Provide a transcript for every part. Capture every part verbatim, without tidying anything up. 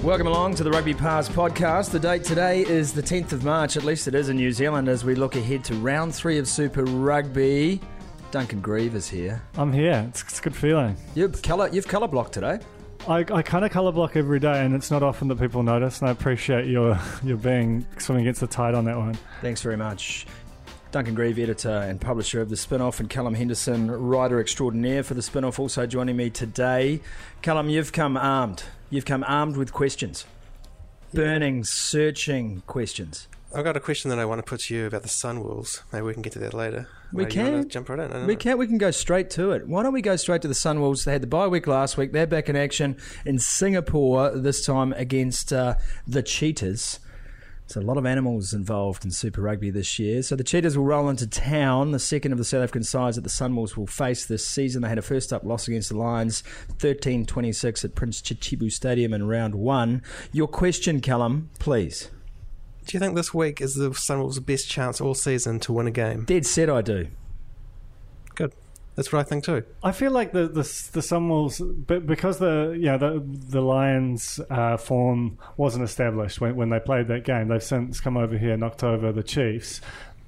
Welcome along to the Rugby Pass podcast. The date today is the tenth of March, at least it is in New Zealand, as we look ahead to round three of Super Rugby. Duncan Grieve is here. I'm here. It's, it's a good feeling. You've colour, you've colour blocked today. I, I kind of colour block every day, and it's not often that people notice, and I appreciate your, your being swimming against the tide on that one. Thanks very much. Duncan Grieve, editor and publisher of The Spin-Off, and Callum Henderson, writer extraordinaire for The Spin-Off, also joining me today. Callum, you've come armed. You've come armed with questions. Burning, searching questions. I've got a question that I want to put to you about the Sunwolves. Maybe we can get to that later. We Maybe can. You want to jump right in? I don't we know. can. We can go straight to it. Why don't we go straight to the Sunwolves? They had the bye week last week. They're back in action in Singapore, this time against uh, the Cheetahs. There's a lot of animals involved in Super Rugby this year. So the Cheetahs will roll into town, the second of the South African sides that the Sunwolves will face this season. They had a first-up loss against the Lions, thirteen twenty-six at Prince Chichibu Stadium in round one. Your question, Callum, please. Do you think this week is the Sunwolves' best chance all season to win a game? Dead set I do. Good. That's what I think too. I feel like the the, the Sunwolves, but because the yeah the the Lions' uh, form wasn't established when when they played that game, they've since come over here, knocked over the Chiefs.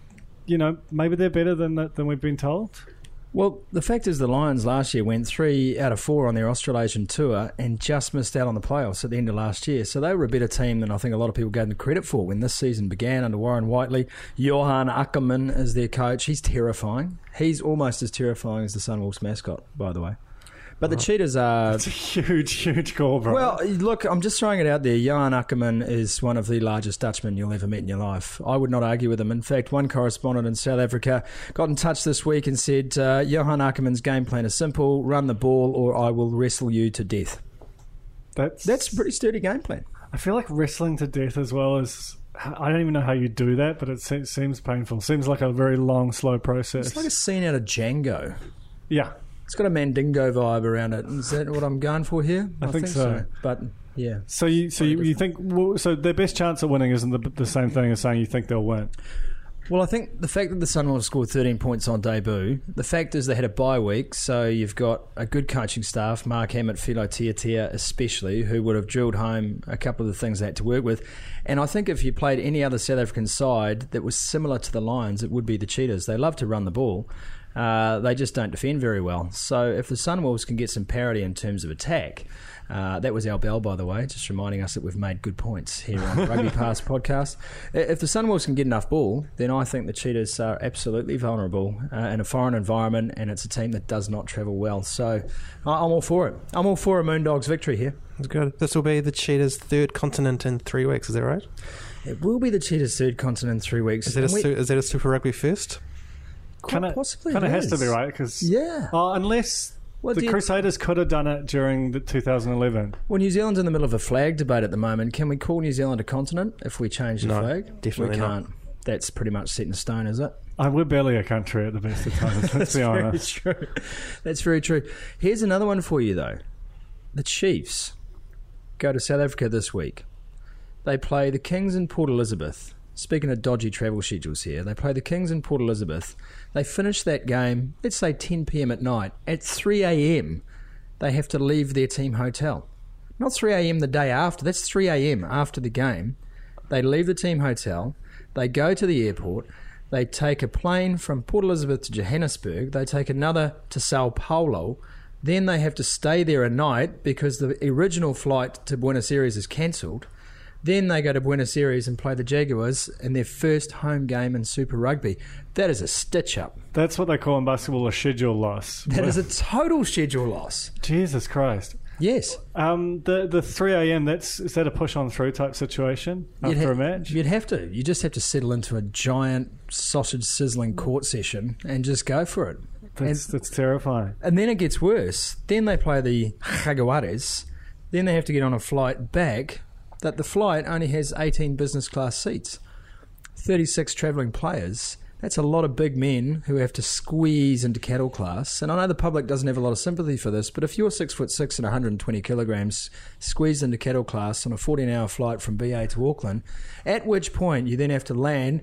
You know, maybe they're better than than we've been told. Well, the fact is the Lions last year went three out of four on their Australasian tour and just missed out on the playoffs at the end of last year. So they were a better team than I think a lot of people gave them credit for when this season began under Warren Whiteley. Johan Ackerman is their coach. He's terrifying. He's almost as terrifying as the Sunwolves mascot, by the way. But the oh, Cheetahs are... It's a huge, huge call, bro. Well, look, I'm just throwing it out there. Johan Ackerman is one of the largest Dutchmen you'll ever meet in your life. I would not argue with him. In fact, one correspondent in South Africa got in touch this week and said, uh, Johan Ackerman's game plan is simple, run the ball or I will wrestle you to death. That's, That's a pretty sturdy game plan. I feel like wrestling to death as well as... I don't even know how you do that, but it seems painful. Seems like a very long, slow process. It's like a scene out of Django. Yeah. It's got a Mandingo vibe around it. Is that what I'm going for here? I, I think, think so. so. But yeah. So you, so you, you think well, so? Their best chance of winning isn't the, the same thing as saying you think they'll win. Well, I think the fact that the Sunwolves scored thirteen points on debut, the fact is they had a bye week, so you've got a good coaching staff, Mark Hammett, Philo Tiatia especially, who would have drilled home a couple of the things they had to work with. And I think if you played any other South African side that was similar to the Lions, it would be the Cheetahs. They love to run the ball. Uh, they just don't defend very well. So if the Sunwolves can get some parity in terms of attack, uh, that was our bell, by the way, just reminding us that we've made good points here on the Rugby Pass podcast. If the Sunwolves can get enough ball, then I think the Cheetahs are absolutely vulnerable uh, in a foreign environment, and it's a team that does not travel well. So I'm all for it. I'm all for a Moondogs victory here. That's good. This will be the Cheetahs' third continent in three weeks, is that right? It will be the Cheetahs' third continent in three weeks. Is that, a, we, is that a Super Rugby first? Quite kinda, possibly kind of has to be, right? Because yeah, uh, unless well, the Crusaders could have done it during the two thousand eleven. Well, New Zealand's in the middle of a flag debate at the moment. Can we call New Zealand a continent if we change the no, flag? Definitely we can't. Not. That's pretty much set in stone, is it? Uh, we're barely a country at the best of times. Let's be honest. Very true. That's very true. Here's another one for you, though. The Chiefs go to South Africa this week. They play the Kings in Port Elizabeth. Speaking of dodgy travel schedules here, they play the Kings in Port Elizabeth. They finish that game, let's say ten p.m. at night. At three a.m, they have to leave their team hotel. Not three a.m. the day after, that's three a.m. after the game. They leave the team hotel, they go to the airport, they take a plane from Port Elizabeth to Johannesburg, they take another to Sao Paulo, then they have to stay there a night because the original flight to Buenos Aires is cancelled. Then they go to Buenos Aires and play the Jaguars in their first home game in Super Rugby. That is a stitch-up. That's what they call in basketball a schedule loss. That is a total schedule loss. Jesus Christ. Yes. Um, the the three a.m, that's is that a push-on-through type situation after ha- a match? You'd have to. You just have to settle into a giant sausage-sizzling court session and just go for it. That's, and, that's terrifying. And then it gets worse. Then they play the Jaguares. Then they have to get on a flight back. That the flight only has eighteen business class seats, thirty-six travelling players. That's a lot of big men who have to squeeze into cattle class. And I know the public doesn't have a lot of sympathy for this, but if you're six foot six and one hundred twenty kilograms squeezed into cattle class on a fourteen hour flight from B A to Auckland, at which point you then have to land,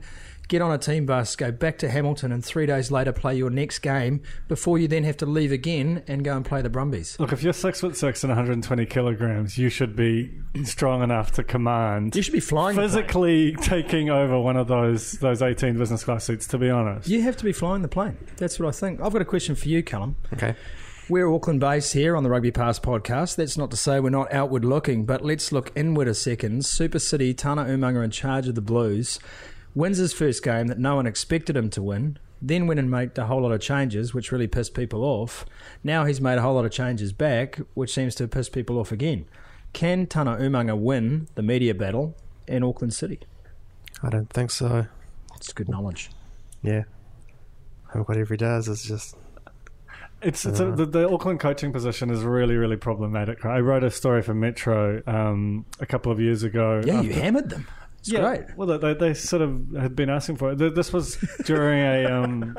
get on a team bus, go back to Hamilton, and three days later play your next game before you then have to leave again and go and play the Brumbies. Look, if you're six foot six and one hundred twenty kilograms, you should be strong enough to command. You should be flying physically the plane. Taking over one of those those eighteen business class seats. To be honest, you have to be flying the plane. That's what I think. I've got a question for you, Callum. Okay. We're Auckland-based here on the Rugby Pass podcast. That's not to say we're not outward-looking, but let's look inward a second. Super City, Tana Umaga in charge of the Blues, wins his first game that no one expected him to win, then went and made a whole lot of changes, which really pissed people off. Now he's made a whole lot of changes back, which seems to have pissed people off again. Can Tana Umaga win the media battle in Auckland City? I don't think so. It's good knowledge. Yeah. And whatever he does is just... It's, it's a, the, the Auckland coaching position is really, really problematic. I wrote a story for Metro um, a couple of years ago. Yeah, after, you hammered them. It's yeah, great. Well, they, they sort of had been asking for it. This was during a um,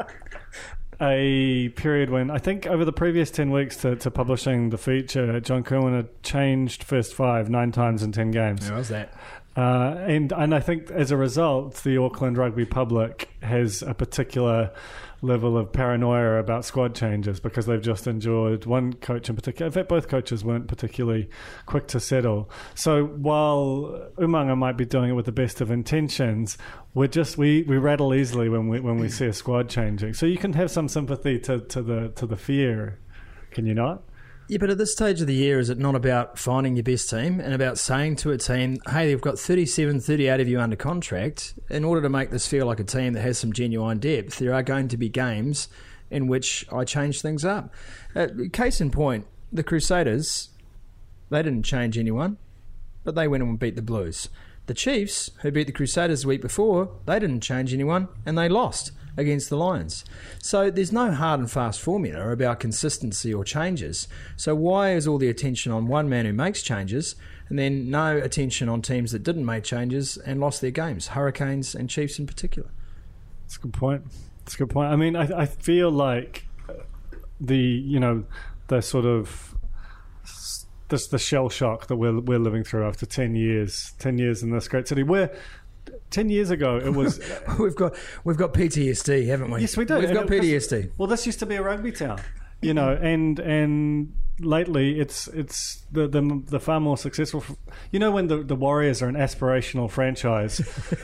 a period when I think over the previous ten weeks to, to publishing the feature, John Kirwan had changed first five nine times in ten games. How was that? Uh, and and I think as a result, the Auckland rugby public has a particular level of paranoia about squad changes because they've just endured one coach in particular. In fact, both coaches weren't particularly quick to settle. So while Umaga might be doing it with the best of intentions, we're just we, we rattle easily when we when we see a squad changing. So you can have some sympathy to, to the to the fear, can you not? Yeah, but at this stage of the year, is it not about finding your best team and about saying to a team, hey, they've got thirty-seven, thirty-eight of you under contract. In order to make this feel like a team that has some genuine depth, there are going to be games in which I change things up. Uh, case in point, the Crusaders, they didn't change anyone, but they went and beat the Blues. The Chiefs, who beat the Crusaders the week before, they didn't change anyone and they lost against the Lions. So there's no hard and fast formula about consistency or changes. So why is all the attention on one man who makes changes and then no attention on teams that didn't make changes and lost their games, Hurricanes and Chiefs in particular? That's a good point. That's a good point. I mean, I, I feel like the, you know, the sort of this the shell shock that we're we're living through after ten years, ten years in this great city. Where ten years ago it was we've got we've got P T S D, haven't we? Yes, we do. We've got P T S D. Well, this used to be a rugby town, you know, and and lately it's it's the the, the far more successful. You know, when the the Warriors are an aspirational franchise.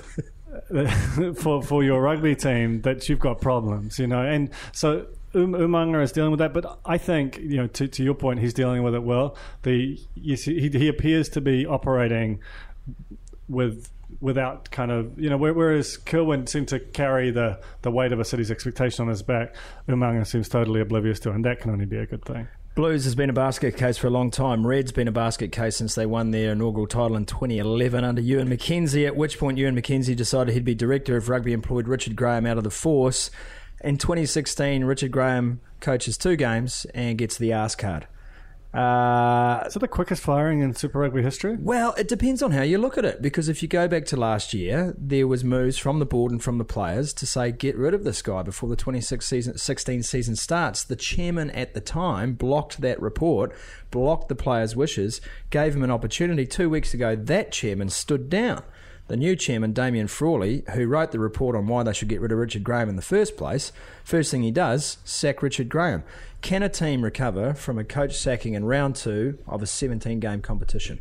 for for your rugby team, that you've got problems, you know, and so um, Umaga is dealing with that. But I think, you know, to to your point, he's dealing with it well. The you see, he he appears to be operating with without kind of, you know, whereas Kirwan seemed to carry the the weight of a city's expectation on his back, Umaga seems totally oblivious to it, and that can only be a good thing. Blues has been a basket case for a long time. Red's been a basket case since they won their inaugural title in twenty eleven under Ewan McKenzie, at which point Ewan McKenzie decided he'd be director of rugby, employed Richard Graham out of the force. In twenty sixteen, Richard Graham coaches two games and gets the arse card. Uh, Is it the quickest firing in Super Rugby history? Well, it depends on how you look at it, because if you go back to last year, there was moves from the board and from the players to say, get rid of this guy before the twenty sixteen season starts. The chairman at the time blocked that report, blocked the players' wishes, gave him an opportunity. Two weeks ago, that chairman stood down. The new chairman, Damien Frawley, who wrote the report on why they should get rid of Richard Graham in the first place, first thing he does, sack Richard Graham. Can a team recover from a coach sacking in round two of a seventeen-game competition?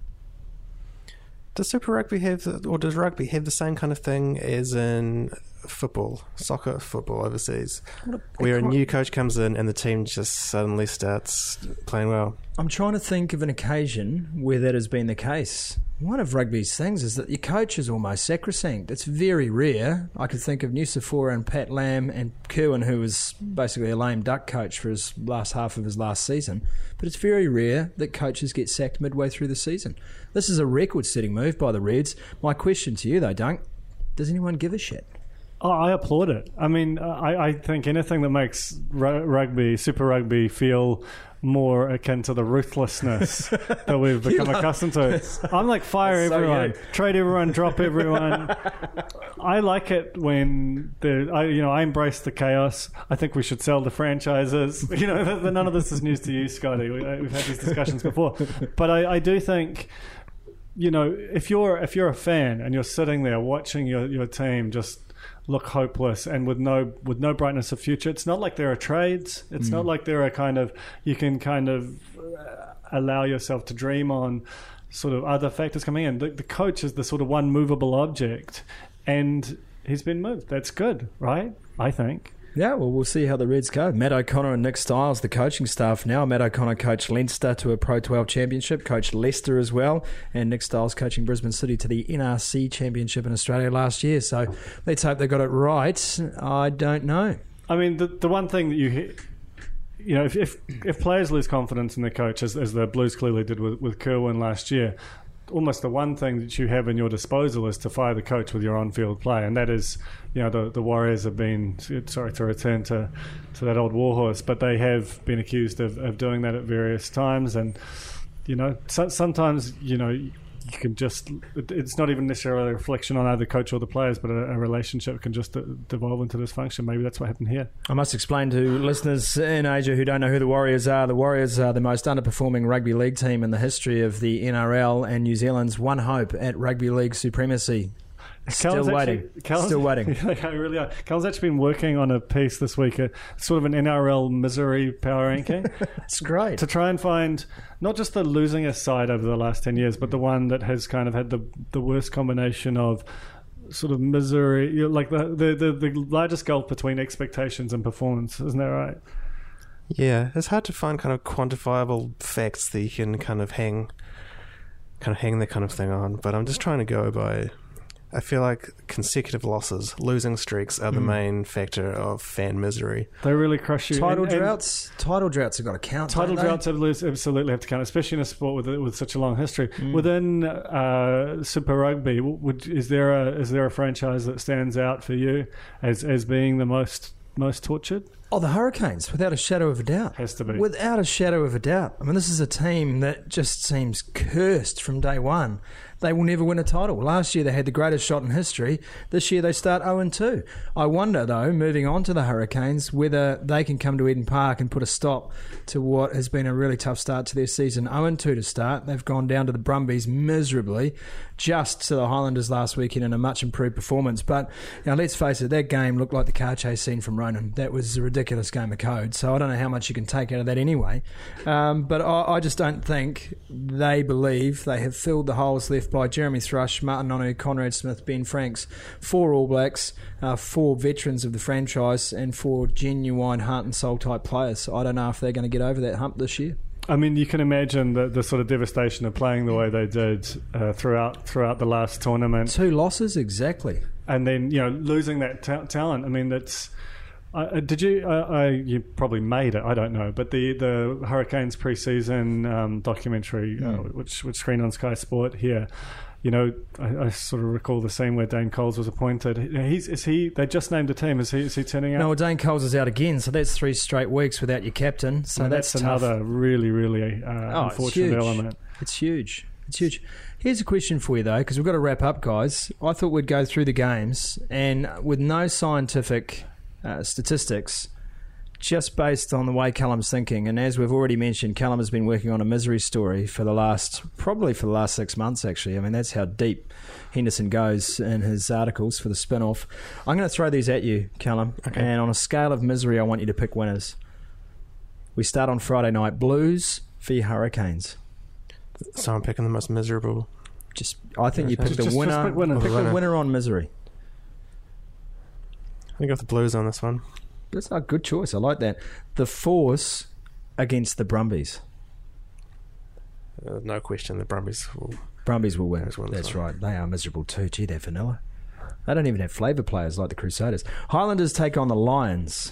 Does Super Rugby have, or does rugby have the same kind of thing as in football, soccer, football overseas, a, where a new coach comes in and the team just suddenly starts playing well? I'm trying to think of an occasion where that has been the case. One of rugby's things is that your coach is almost sacrosanct. It's very rare. I could think of Nusafora and Pat Lam and Kirwan, who was basically a lame duck coach for his last half of his last season. But it's very rare that coaches get sacked midway through the season. This is a record-setting move by the Reds. My question to you, though, Dunk, does anyone give a shit? Oh, I applaud it. I mean, I, I think anything that makes r- rugby, Super Rugby, feel more akin to the ruthlessness that we've become accustomed to. I'm like, fire That's everyone, so trade everyone, drop everyone. I like it when the, I, you know, I embrace the chaos. I think we should sell the franchises. You know, none of this is news to you, Scotty. We, we've had these discussions before, but I, I do think, you know, if you're if you're a fan and you're sitting there watching your, your team just look hopeless and with no with no brightness of future. It's not like there are trades. It's mm. not like there are kind of you can kind of uh, allow yourself to dream on sort of other factors coming in. The, the coach is the sort of one movable object, and he's been moved. That's good, right? I think. Yeah, well, we'll see how the Reds go. Matt O'Connor and Nick Stiles, the coaching staff now. Matt O'Connor coached Leinster to a Pro twelve championship, coached Leicester as well, and Nick Stiles coaching Brisbane City to the N R C championship in Australia last year. So let's hope they got it right. I don't know. I mean, the the one thing that you hear, you know, if if, if players lose confidence in their coach, as, as the Blues clearly did with, with Kerwin last year, almost the one thing that you have in your disposal is to fire the coach with your on-field play, and that is, you know, the the Warriors have been, sorry to return to, to that old warhorse, but they have been accused of, of doing that at various times, and, you know, so, sometimes, you know, you can just, it's not even necessarily a reflection on either the coach or the players, but a, a relationship can just devolve into dysfunction. Maybe that's what happened here. I must explain to listeners in Asia who don't know who the Warriors are. The Warriors are the most underperforming rugby league team in the history of the N R L and New Zealand's one hope at rugby league supremacy. Still Cal's waiting. Actually, Cal's, Still waiting. Yeah, they really are. Cal's actually been working on a piece this week, a, sort of an N R L misery power ranking. It's great. To try and find not just the losingest side over the last ten years, but the one that has kind of had the the worst combination of sort of misery, you know, like the, the, the, the largest gulf between expectations and performance. Isn't that right? Yeah, it's hard to find kind of quantifiable facts that you can kind of hang, kind of hang that kind of thing on. But I'm just trying to go by. I feel like consecutive losses, losing streaks are the mm. main factor of fan misery. They really crush you. Title and, droughts, and title droughts have got to count. Title don't droughts they? absolutely have to count, especially in a sport with with such a long history. Mm. Within uh, Super Rugby, would, is there a is there a franchise that stands out for you as as being the most most tortured? Oh, the Hurricanes, without a shadow of a doubt. Has to be. Without a shadow of a doubt. I mean, this is a team that just seems cursed from day one. They will never win a title. Last year they had the greatest shot in history. This year they start oh and two. I wonder, though, moving on to the Hurricanes, whether they can come to Eden Park and put a stop to what has been a really tough start to their season. oh and two to start. They've gone down to the Brumbies miserably, just to the Highlanders last weekend in a much improved performance. But you know, let's face it, that game looked like the car chase scene from Ronan. That was a ridiculous game of code. So I don't know how much you can take out of that anyway. Um, but I, I just don't think they believe they have filled the holes left by Jeremy Thrush, Martin Nonu, Conrad Smith, Ben Franks, four All Blacks, uh, four veterans of the franchise, and four genuine heart and soul type players. So I don't know if they're going to get over that hump this year. I mean, you can imagine the, the sort of devastation of playing the way they did uh, throughout throughout the last tournament. Two losses, exactly. And then, you know, losing that ta- talent. I mean, that's... Uh, did you? Uh, uh, you probably made it. I don't know, but the, the Hurricanes pre-season um, documentary, mm. uh, which which screened on Sky Sport here, you know, I, I sort of recall the scene where Dane Coles was appointed. He's is he? They just named a team. Is he? Is he turning out? No, well, Dane Coles is out again, so that's three straight weeks without your captain. So I mean, that's, that's tough. another really, really uh, oh, unfortunate it's element. It's huge. It's huge. Here's a question for you, though, because we've got to wrap up, guys. I thought we'd go through the games, and with no scientific uh, statistics, just based on the way Callum's thinking, and as we've already mentioned, Callum has been working on a misery story for the last, probably for the last six months, actually. I mean, that's how deep Henderson goes in his articles for the spin-off. I'm going to throw these at you, Callum, okay. And on a scale of misery, I want you to pick winners. We start on Friday night. Blues v Hurricanes. So I'm picking the most miserable. Just, I think you pick just, the just, winner. just pick winner. Pick the winner on misery. I think I got the Blues on this one. That's a good choice. I like that. The Force against the Brumbies. Uh, no question, the Brumbies will. Brumbies will win. win That's right. They are miserable too. Gee, they're vanilla. They don't even have flavour players like the Crusaders. Highlanders take on the Lions.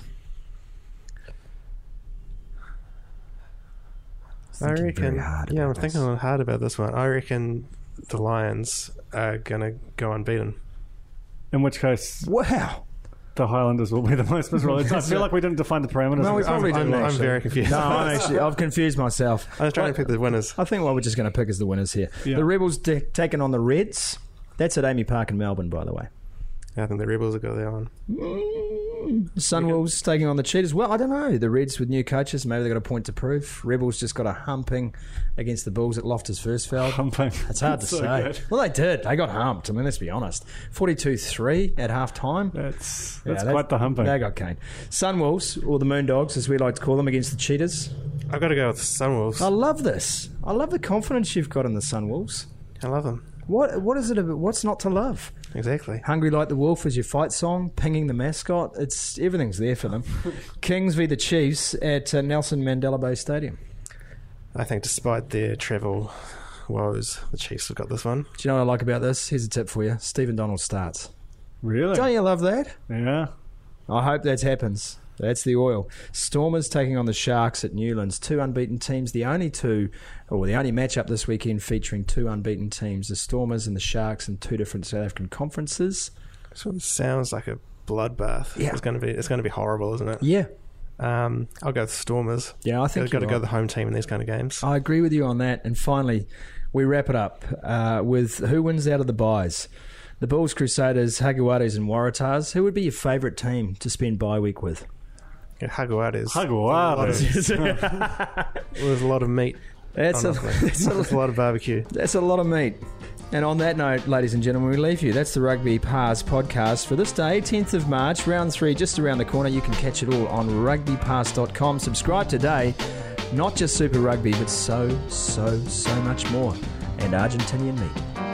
I reckon. Yeah, I'm this. thinking hard about this one. I reckon the Lions are going to go unbeaten. In which case, wow, the Highlanders will be the most miserable. I feel like we didn't define the parameters. No, we probably I'm, didn't. I'm, I'm very confused. No, I'm actually, I've confused myself. I was trying to pick the winners. I think what we're just going to pick is the winners here. Yeah. The Rebels t- taking on the Reds. That's at Amy Park in Melbourne, by the way. I think the Rebels will go there on. Sunwolves taking on the Cheetahs. Well, I don't know. The Reds with new coaches, maybe they got a point to prove. Rebels just got a humping against the Bulls at Loftus Versfeld. Humping. It's hard to So say. good. Well, they did. They got humped. I mean, let's be honest. forty-two three at half time. That's Yeah, that's quite the humping. They got cane. Sunwolves, or the Moondogs, as we like to call them, against the Cheetahs. I've got to go with Sunwolves. I love this. I love the confidence you've got in the Sunwolves. I love them. What What is it about? What's not to love? Exactly. Hungry Like the Wolf is your fight song. Pinging the mascot. It's everything's there for them. Kings v the Chiefs at uh, Nelson Mandela Bay Stadium. I think despite their travel woes, the Chiefs have got this one. Do you know what I like about this? Here's a tip for you. Stephen Donald starts. Really? Don't you love that? Yeah. I hope that happens. That's the oil. Stormers taking on the Sharks at Newlands. Two unbeaten teams. The only two, or the only matchup this weekend featuring two unbeaten teams. The Stormers and the Sharks in two different South African conferences. Sort of sounds like a bloodbath. Yeah. It's going to be. It's going to be horrible, isn't it? Yeah. Um, I'll go with Stormers. Yeah, I think You've got to you're go right. the home team in these kind of games. I agree with you on that. And finally, we wrap it up uh, with who wins out of the buys. The Bulls, Crusaders, Jaguares and Waratahs. Who would be your favourite team to spend bye week with? Yeah, Jaguares. Jaguares. There's a lot of meat. That's a, honestly. that's, There's a, a lot of barbecue. that's a lot of meat. And on that note, ladies and gentlemen, we leave you. That's the Rugby Pass podcast for this day, tenth of March, round three, just around the corner. You can catch it all on rugby pass dot com. Subscribe today. Not just Super Rugby, but so, so, so much more. And Argentinian meat.